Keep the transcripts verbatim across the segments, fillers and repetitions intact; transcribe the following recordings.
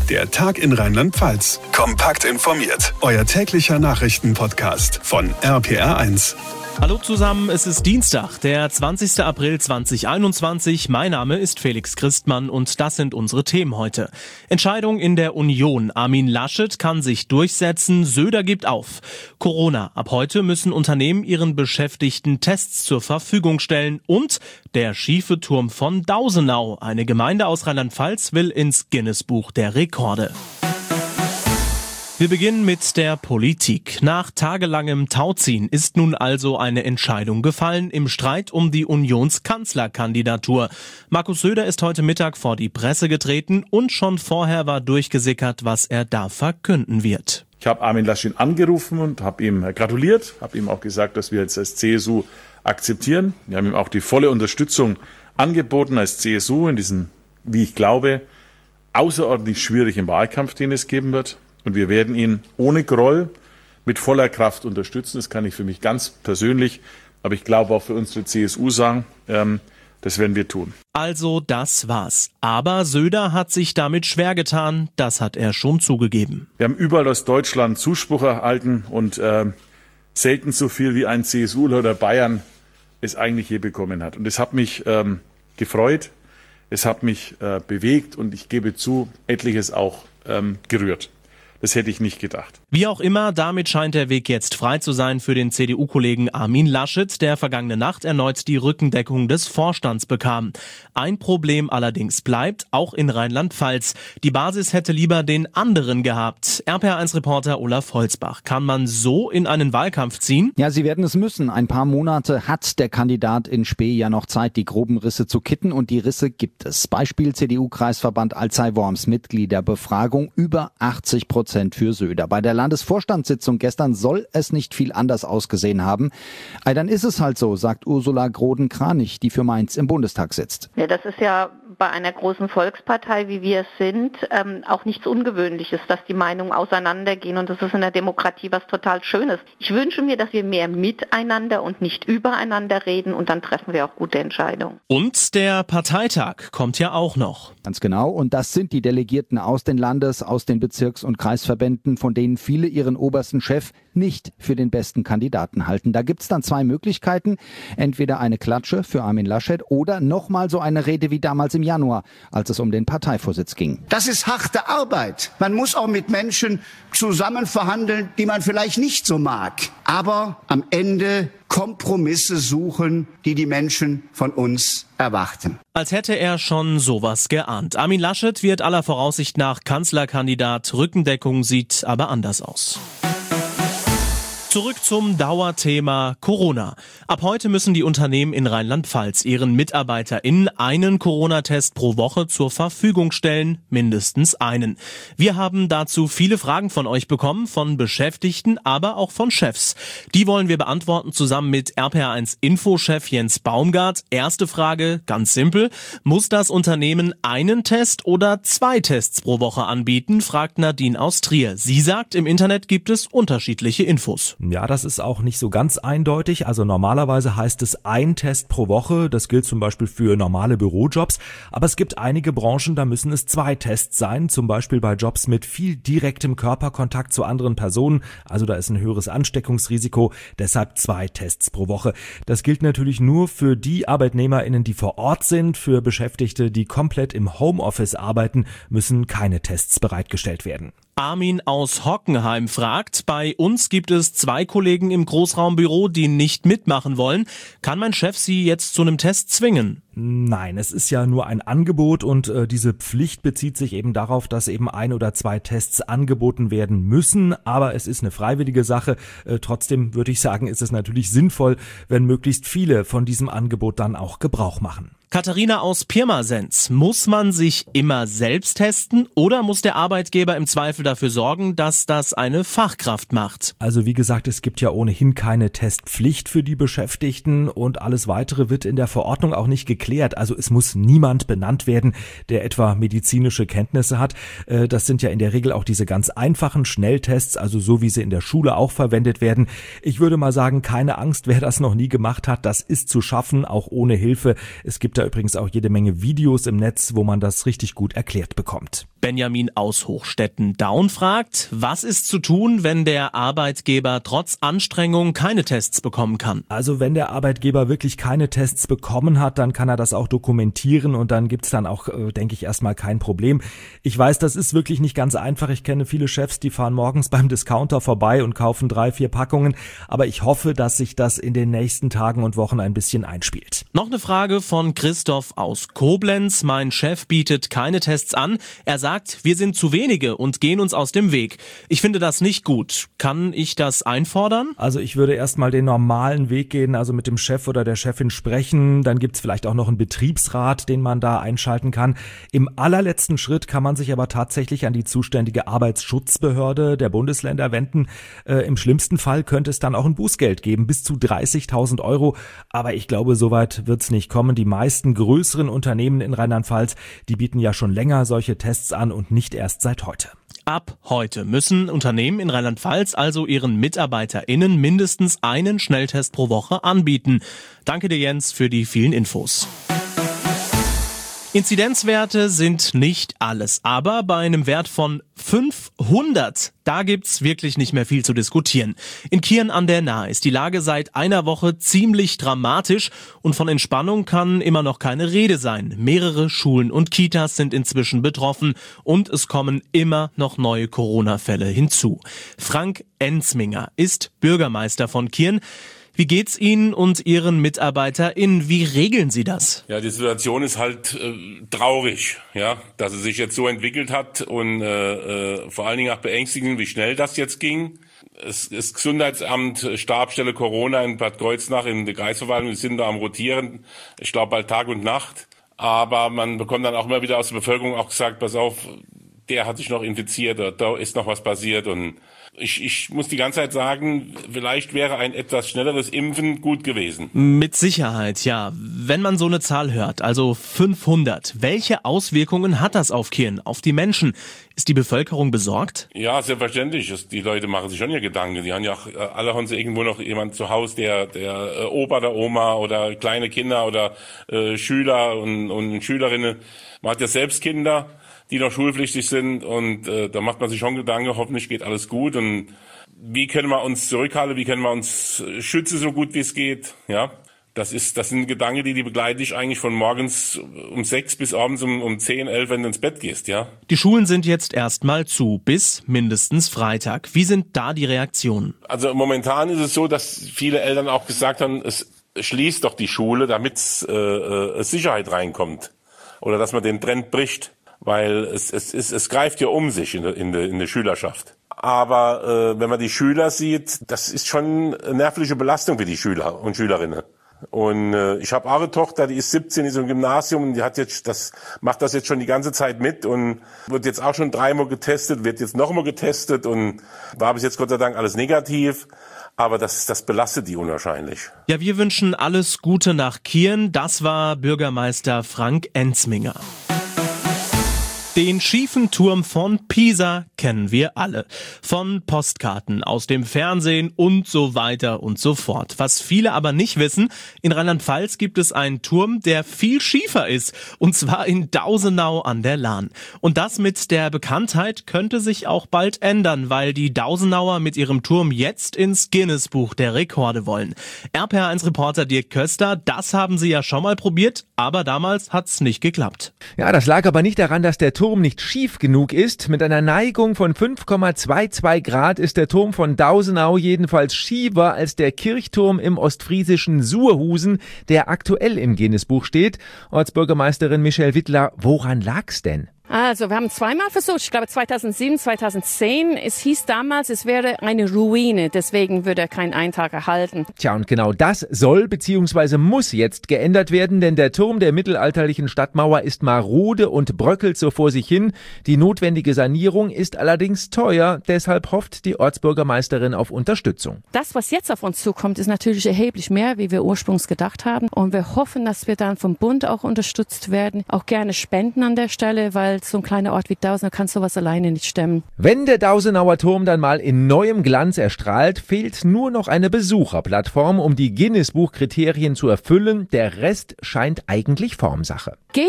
Der Tag in Rheinland-Pfalz. Kompakt informiert. Euer täglicher Nachrichtenpodcast von R P R eins. Hallo zusammen, es ist Dienstag, der zwanzigster April zweitausendeinundzwanzig. Mein Name ist Felix Christmann und das sind unsere Themen heute. Entscheidung in der Union. Armin Laschet kann sich durchsetzen, Söder gibt auf. Corona. Ab heute müssen Unternehmen ihren Beschäftigten Tests zur Verfügung stellen. Und der schiefe Turm von Dausenau. Eine Gemeinde aus Rheinland-Pfalz will ins Guinness-Buch der Rekorde. Wir beginnen mit der Politik. Nach tagelangem Tauziehen ist nun also eine Entscheidung gefallen im Streit um die Unionskanzlerkandidatur. Markus Söder ist heute Mittag vor die Presse getreten und schon vorher war durchgesickert, was er da verkünden wird. Ich habe Armin Laschet angerufen und habe ihm gratuliert, habe ihm auch gesagt, dass wir jetzt als C S U akzeptieren. Wir haben ihm auch die volle Unterstützung angeboten als C S U in diesem, wie ich glaube, außerordentlich schwierigen Wahlkampf, den es geben wird. Und wir werden ihn ohne Groll mit voller Kraft unterstützen. Das kann ich für mich ganz persönlich, aber ich glaube auch für unsere C S U sagen, ähm, das werden wir tun. Also das war's. Aber Söder hat sich damit schwer getan, das hat er schon zugegeben. Wir haben überall aus Deutschland Zuspruch erhalten und äh, selten so viel wie ein C S Uler oder Bayern es eigentlich je bekommen hat. Und es hat mich ähm, gefreut, es hat mich äh, bewegt und ich gebe zu, etliches auch ähm, gerührt. Das hätte ich nicht gedacht. Wie auch immer, damit scheint der Weg jetzt frei zu sein für den C D U-Kollegen Armin Laschet, der vergangene Nacht erneut die Rückendeckung des Vorstands bekam. Ein Problem allerdings bleibt, auch in Rheinland-Pfalz. Die Basis hätte lieber den anderen gehabt. R P R eins-Reporter Olaf Holzbach. Kann man so in einen Wahlkampf ziehen? Ja, sie werden es müssen. Ein paar Monate hat der Kandidat in Spee ja noch Zeit, die groben Risse zu kitten. Und die Risse gibt es. Beispiel C D U-Kreisverband Alzey-Worms, Mitgliederbefragung über achtzig Prozent für Söder. Bei der Landesvorstandssitzung gestern soll es nicht viel anders ausgesehen haben. Aber dann ist es halt so, sagt Ursula Groden-Kranich, die für Mainz im Bundestag sitzt. Ja, das ist ja bei einer großen Volkspartei, wie wir es sind, ähm, auch nichts Ungewöhnliches, dass die Meinungen auseinandergehen. Und das ist in der Demokratie was total Schönes. Ich wünsche mir, dass wir mehr miteinander und nicht übereinander reden und dann treffen wir auch gute Entscheidungen. Und der Parteitag kommt ja auch noch. Ganz genau. Und das sind die Delegierten aus den Landes-, aus den Bezirks- und Kreisverbänden, von denen viele ihren obersten Chef nicht für den besten Kandidaten halten. Da gibt's dann zwei Möglichkeiten. Entweder eine Klatsche für Armin Laschet oder nochmal so eine Rede wie damals im Januar, als es um den Parteivorsitz ging. Das ist harte Arbeit. Man muss auch mit Menschen zusammen verhandeln, die man vielleicht nicht so mag. Aber am Ende Kompromisse suchen, die die Menschen von uns erwarten. Als hätte er schon sowas geahnt. Armin Laschet wird aller Voraussicht nach Kanzlerkandidat. Rückendeckung sieht aber anders aus. Zurück zum Dauerthema Corona. Ab heute müssen die Unternehmen in Rheinland-Pfalz ihren MitarbeiterInnen einen Corona-Test pro Woche zur Verfügung stellen, mindestens einen. Wir haben dazu viele Fragen von euch bekommen, von Beschäftigten, aber auch von Chefs. Die wollen wir beantworten zusammen mit R P R eins Infochef Jens Baumgart. Erste Frage, ganz simpel. Muss das Unternehmen einen Test oder zwei Tests pro Woche anbieten, fragt Nadine aus Trier. Sie sagt, im Internet gibt es unterschiedliche Infos. Ja, das ist auch nicht so ganz eindeutig. Also normalerweise heißt es ein Test pro Woche. Das gilt zum Beispiel für normale Bürojobs. Aber es gibt einige Branchen, da müssen es zwei Tests sein. Zum Beispiel bei Jobs mit viel direktem Körperkontakt zu anderen Personen. Also da ist ein höheres Ansteckungsrisiko. Deshalb zwei Tests pro Woche. Das gilt natürlich nur für die ArbeitnehmerInnen, die vor Ort sind. Für Beschäftigte, die komplett im Homeoffice arbeiten, müssen keine Tests bereitgestellt werden. Armin aus Hockenheim fragt, bei uns gibt es zwei Kollegen im Großraumbüro, die nicht mitmachen wollen. Kann mein Chef sie jetzt zu einem Test zwingen? Nein, es ist ja nur ein Angebot und äh, diese Pflicht bezieht sich eben darauf, dass eben ein oder zwei Tests angeboten werden müssen, aber es ist eine freiwillige Sache. Äh, trotzdem würde ich sagen, ist es natürlich sinnvoll, wenn möglichst viele von diesem Angebot dann auch Gebrauch machen. Katharina aus Pirmasens, muss man sich immer selbst testen oder muss der Arbeitgeber im Zweifel dafür sorgen, dass das eine Fachkraft macht? Also wie gesagt, es gibt ja ohnehin keine Testpflicht für die Beschäftigten und alles Weitere wird in der Verordnung auch nicht geklärt. Also es muss niemand benannt werden, der etwa medizinische Kenntnisse hat. Das sind ja in der Regel auch diese ganz einfachen Schnelltests, also so wie sie in der Schule auch verwendet werden. Ich würde mal sagen, keine Angst, wer das noch nie gemacht hat, das ist zu schaffen, auch ohne Hilfe. Es gibt da übrigens auch jede Menge Videos im Netz, wo man das richtig gut erklärt bekommt. Benjamin aus Hochstetten-Daun fragt, was ist zu tun, wenn der Arbeitgeber trotz Anstrengung keine Tests bekommen kann? Also wenn der Arbeitgeber wirklich keine Tests bekommen hat, dann kann er das auch dokumentieren und dann gibt's dann auch, äh, denke ich, erstmal kein Problem. Ich weiß, das ist wirklich nicht ganz einfach. Ich kenne viele Chefs, die fahren morgens beim Discounter vorbei und kaufen drei, vier Packungen. Aber ich hoffe, dass sich das in den nächsten Tagen und Wochen ein bisschen einspielt. Noch eine Frage von Christoph aus Koblenz. Mein Chef bietet keine Tests an. Er sagt, wir sind zu wenige und gehen uns aus dem Weg. Ich finde das nicht gut. Kann ich das einfordern? Also ich würde erstmal den normalen Weg gehen, also mit dem Chef oder der Chefin sprechen. Dann gibt's vielleicht auch noch einen Betriebsrat, den man da einschalten kann. Im allerletzten Schritt kann man sich aber tatsächlich an die zuständige Arbeitsschutzbehörde der Bundesländer wenden. Äh, im schlimmsten Fall könnte es dann auch ein Bußgeld geben, bis zu dreißigtausend Euro. Aber ich glaube, soweit wird's nicht kommen. Die meisten größeren Unternehmen in Rheinland-Pfalz, die bieten ja schon länger solche Tests an und nicht erst seit heute. Ab heute müssen Unternehmen in Rheinland-Pfalz also ihren MitarbeiterInnen mindestens einen Schnelltest pro Woche anbieten. Danke dir, Jens, für die vielen Infos. Inzidenzwerte sind nicht alles, aber bei einem Wert von fünfhundert, da gibt's wirklich nicht mehr viel zu diskutieren. In Kirn an der Nahe ist die Lage seit einer Woche ziemlich dramatisch und von Entspannung kann immer noch keine Rede sein. Mehrere Schulen und Kitas sind inzwischen betroffen und es kommen immer noch neue Corona-Fälle hinzu. Frank Enzminger ist Bürgermeister von Kirn. Wie geht's Ihnen und Ihren MitarbeiterInnen? Wie regeln Sie das? Ja, die Situation ist halt äh, traurig, ja, dass es sich jetzt so entwickelt hat und äh, äh, vor allen Dingen auch beängstigend, wie schnell das jetzt ging. Es, das Gesundheitsamt, Stabsstelle Corona in Bad Kreuznach in der Kreisverwaltung, die sind da am Rotieren, ich glaube bald Tag und Nacht. Aber man bekommt dann auch immer wieder aus der Bevölkerung auch gesagt, pass auf, der hat sich noch infiziert oder da ist noch was passiert und Ich, ich muss die ganze Zeit sagen, vielleicht wäre ein etwas schnelleres Impfen gut gewesen. Mit Sicherheit, ja. Wenn man so eine Zahl hört, also fünfhundert, welche Auswirkungen hat das auf Kirn, auf die Menschen? Ist die Bevölkerung besorgt? Ja, selbstverständlich. Die Leute machen sich schon ihr Gedanken. Die haben ja auch, alle haben sie irgendwo noch jemand zu Hause, der, der Opa, der Oma oder kleine Kinder oder äh, Schüler und, und Schülerinnen. Man hat ja selbst Kinder, die noch schulpflichtig sind und äh, da macht man sich schon Gedanken, hoffentlich geht alles gut und wie können wir uns zurückhalten, wie können wir uns schützen, so gut wie es geht, ja. Das ist, das sind Gedanken, die, die begleiten dich eigentlich von morgens um sechs bis abends um, um zehn, elf, wenn du ins Bett gehst, ja. Die Schulen sind jetzt erstmal zu, bis mindestens Freitag. Wie sind da die Reaktionen? Also momentan ist es so, dass viele Eltern auch gesagt haben, es schließt doch die Schule, damit äh, äh, Sicherheit reinkommt oder dass man den Trend bricht. Weil es, es, es, es greift ja um sich in der, in der, in der Schülerschaft. Aber äh, wenn man die Schüler sieht, das ist schon eine nervliche Belastung für die Schüler und Schülerinnen. Und äh, ich habe auch eine Tochter, die ist siebzehn, ist im Gymnasium und die hat jetzt das macht das jetzt schon die ganze Zeit mit und wird jetzt auch schon dreimal getestet, wird jetzt nochmal getestet und war bis jetzt Gott sei Dank alles negativ. Aber das, das belastet die unwahrscheinlich. Ja, wir wünschen alles Gute nach Kirn. Das war Bürgermeister Frank Enzminger. Den schiefen Turm von Pisa kennen wir alle. Von Postkarten, aus dem Fernsehen und so weiter und so fort. Was viele aber nicht wissen, in Rheinland-Pfalz gibt es einen Turm, der viel schiefer ist. Und zwar in Dausenau an der Lahn. Und das mit der Bekanntheit könnte sich auch bald ändern, weil die Dausenauer mit ihrem Turm jetzt ins Guinness-Buch der Rekorde wollen. R P R eins Reporter Dirk Köster, das haben sie ja schon mal probiert, aber damals hat's nicht geklappt. Ja, das lag aber nicht daran, dass der Turm Turm nicht schief genug ist. Mit einer Neigung von fünf Komma zweiundzwanzig Grad ist der Turm von Dausenau jedenfalls schiefer als der Kirchturm im ostfriesischen Suhrhusen, der aktuell im Guinness-Buch steht. Ortsbürgermeisterin Michelle Wittler, woran lag's denn? Also, wir haben zweimal versucht, ich glaube zweitausendsieben, zweitausendzehn. Es hieß damals, es wäre eine Ruine, deswegen würde er keinen Eintrag erhalten. Tja, und genau das soll bzw. muss jetzt geändert werden, denn der Turm der mittelalterlichen Stadtmauer ist marode und bröckelt so vor sich hin. Die notwendige Sanierung ist allerdings teuer, deshalb hofft die Ortsbürgermeisterin auf Unterstützung. Das, was jetzt auf uns zukommt, ist natürlich erheblich mehr, wie wir ursprünglich gedacht haben. Und wir hoffen, dass wir dann vom Bund auch unterstützt werden, auch gerne spenden an der Stelle, weil so ein kleiner Ort wie Dausenau kann sowas alleine nicht stemmen. Wenn der Dausenauer Turm dann mal in neuem Glanz erstrahlt, fehlt nur noch eine Besucherplattform, um die Guinness-Buch-Kriterien zu erfüllen. Der Rest scheint eigentlich Formsache. Geht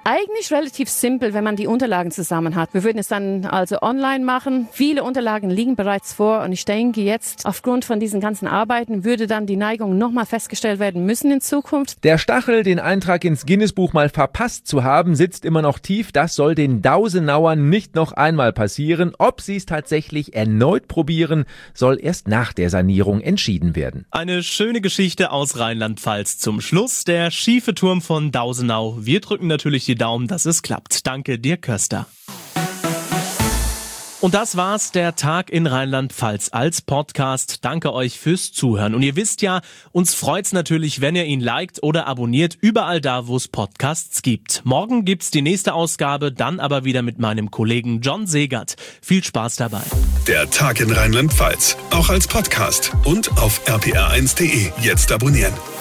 Eigentlich relativ simpel, wenn man die Unterlagen zusammen hat. Wir würden es dann also online machen. Viele Unterlagen liegen bereits vor und ich denke jetzt, aufgrund von diesen ganzen Arbeiten würde dann die Neigung nochmal festgestellt werden müssen in Zukunft. Der Stachel, den Eintrag ins Guinness-Buch mal verpasst zu haben, sitzt immer noch tief. Das soll den Dausenauern nicht noch einmal passieren. Ob sie es tatsächlich erneut probieren, soll erst nach der Sanierung entschieden werden. Eine schöne Geschichte aus Rheinland-Pfalz zum Schluss. Der schiefe Turm von Dausenau. Wir drücken natürlich die Daumen, dass es klappt. Danke dir, Köster. Und das war's, der Tag in Rheinland-Pfalz als Podcast. Danke euch fürs Zuhören. Und ihr wisst ja, uns freut's natürlich, wenn ihr ihn liked oder abonniert, überall da, wo es Podcasts gibt. Morgen gibt's die nächste Ausgabe, dann aber wieder mit meinem Kollegen John Segert. Viel Spaß dabei. Der Tag in Rheinland-Pfalz, auch als Podcast und auf r p r eins punkt d e. Jetzt abonnieren.